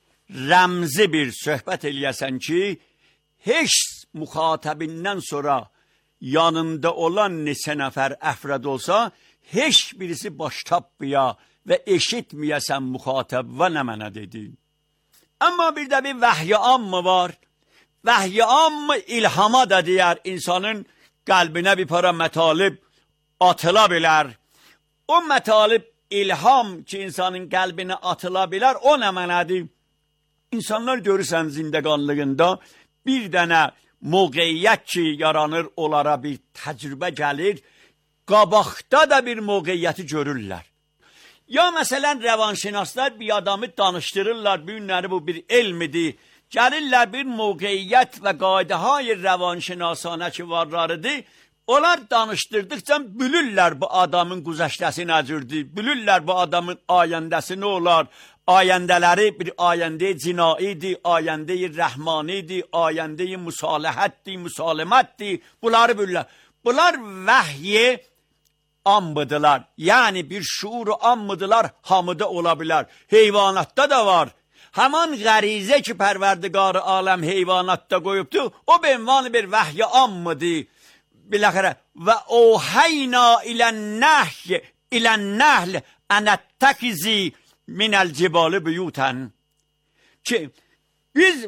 rəmzi bir söhbət eləyəsən ki, heç müxatəbindən sonra yanında olan neçə nəfər əfrad olsa, heç birisi baş tapmaya və eşitməyəsən müxatəb və nə mənə dedi. Amma bir də bir vəhy-i ammı var. Vəhy-i ammı ilhama da deyər, insanın qəlbinə bir para mətalib atıla bilər. O mətalib ilham ki, insanın qəlbinə atıla bilər, o nə mənədir? İnsanlar görürsən zindəqanlığında bir dənə mövqeyyət ki, yaranır, onlara bir təcrübə gəlir, qabaqda da bir mövqeyyəti görürlər. Ya məsələn, rəvanşinaslar bir adamı danışdırırlar, bu günləri bu bir elmidir, gəlirlər bir mövqeyyət və qaydahay rəvanşinasanə ki, varlarıdır, onlar danışdırdıqca bülürlər bu adamın güzəştəsi nəcürdür, bülürlər bu adamın ayəndəsi nə olar, ayəndələri bir ayəndə-i cinaidir, ayəndə-i rəhmanidir, ayəndə-i müsaləhətdir, müsalimətdir, bunları bülürlər. Bunlar vəhyi ammıdılar, yəni bir şuuru ammıdılar, hamıda ola bilər, heyvanatda da var. Həman qərizə ki, pərverdigarı aləm heyvanatda qoyubdur, o benvanı bir vəhyi ammıdır. Biləxərə, və ohəyna ilən-nəhy, ilən-nəhl ənəttəkizi minəl cibalı büyutən. Ki, biz